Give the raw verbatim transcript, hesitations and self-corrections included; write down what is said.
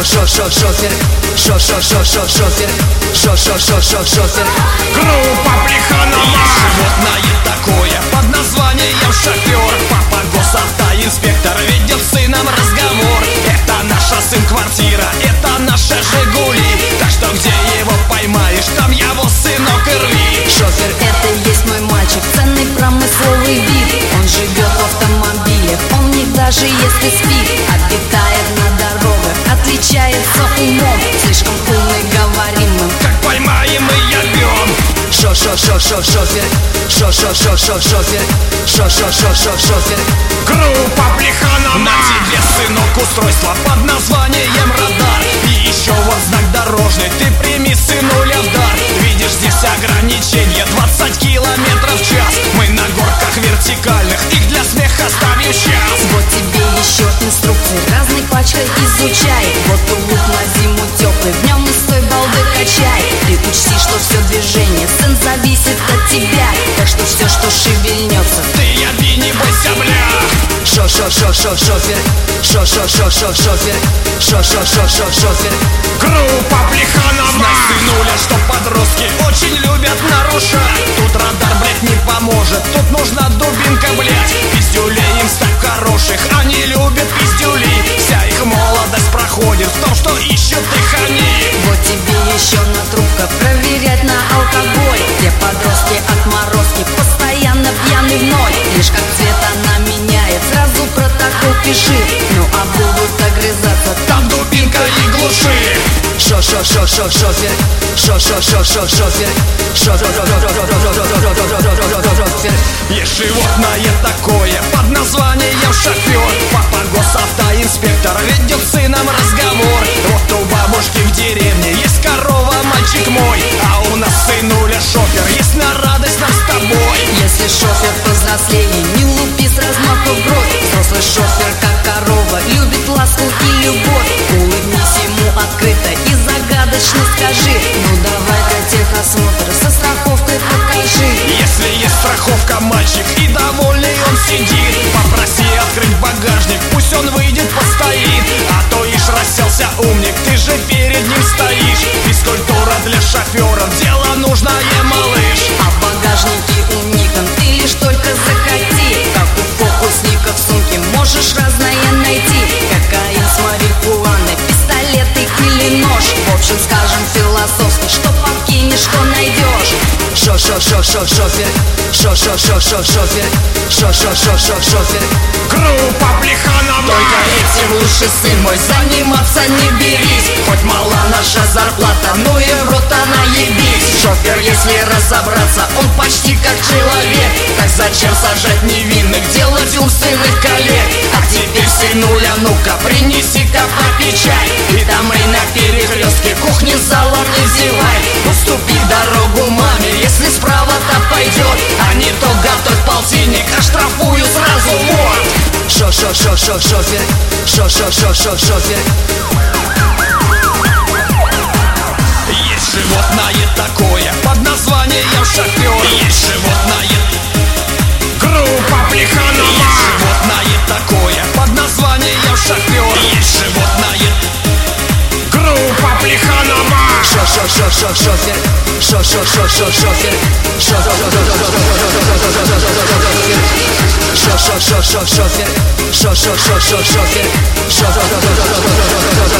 шофер, шофер, шофер. Группа Плеханова. Животное такое под названием шофер. Папа госавтоинспектор ведет с сыном разговор. Это наша сын-квартира, это наша Жигули. Так что где его поймаешь, там его сынок и рви. Шофер, это есть мой мальчик, ценный промысловый вид. Он живет в автомобилях, он не даже если спит. Обитает на дорогах, отличается умом. Слишком умный, говорим мы, как поймаем и ебем. Шо-шо-шо-шо-шофер, шо-шо-шо-шо-шофер, шо-шо-шо-шо-шофер. Группа Плеханова. На тебе, сынок, устройство под названием радар. И еще вот знак дорожный, ты прими, сынуля, в дар. Видишь, здесь ограничение двадцать километров в час. Мы на горках вертикальных, их для смеха ставим сейчас. Вот тебе еще инструкции, разной пачкой изучай. Вот улуп на зиму теплый, в нем и стой, балды качай. Ты учти, что все движение, сын, зависит от тебя. Так что все, что шевельнется, ты яби, не бойся, бля. Шо-шо-шо-шо-шофер, шо-шо-шо-шо-шофер, шо-шо-шо-шо-шофер. Группа Плеханова. Знай, сынуля, что подростки очень любят нарушать. Тут радар, блядь, не поможет, тут нужна дубинка, блядь. Пиздюлей им стать хороших, они любят пиздюлей. Вся их молодость проходит в том, что ищут их они. вот тебе еще на трубка, проверять на алкоголь. Где подростки отморозки, постоянно пьяны в ноль. Лишь как цвет она меняет, сразу протокол пиши. Ну а будут огрызаться, там дубинка и глуши. Шо-шо-шо-шо-шофер, шо-шо-шо-шо-шофер, шо-шо-шо-шо-шофер. Есть животное такое под названием шофер. Папа госавтоинспектор ведет с сыном разговор. Вот у бабушки в деревне есть корова, мальчик мой. А у нас сынуля шофер, есть на радость нам с тобой. если шофер повзрослее, не лупи с размаху в бровь. Взрослый шофер, как корова, любит ласку и любовь. Улыбнись ему открыто и загадочно скажи: ну давай-ка техосмотр со страховкой покажи. Если есть страховка, мальчик, и довольный он сидит, попроси открыть багажник, пусть он выйдет, постоит. А то ишь расселся умник, ты же перед ним стоишь. Физкультура для шоферов, дело нужное, малыш. А в багажнике у Никон ты лишь только захоти. Как у фокусника в сумке можешь разное найти. Кокаин с марихуаной, пистолеты или нож. В общем, скажем философски, что подкинешь, что найдешь. Шо-шо-шо-шо-шофер, шо-шо-шо-шо-шофер, шо-шо-шо-шо-шофер. Группа Плеханова. Только этим лучше, сын мой, заниматься не берись. Хоть мала наша зарплата, ну и в рот она ебись. Шофер, если разобраться, он почти как человек. Так зачем сажать невинных, делать умственных коллег? А теперь, сынуля, ну-ка, принеси-ка попить чай. И там и на перекрестке кухни залом не зевай. Уступи дорогу маме, если справа-то пойдет. А не то готовь полтинник, а штрафую сразу вот. Шо-шо-шо-шо-шофер, шо-шо-шо-шо-шофер. Есть животное такое под названием шофер. Есть животное. Группа Плеханова. Есть животное такое под названием шофер. Есть животное. Группа Плеханова. Шо-шо-шо-шо-шофер, шо-шо-шо-шо-шофер, шо-шо-шо-шо-шофер, шо-шо-шо-шо-шофер, шо-шо-шо-шо-шофер.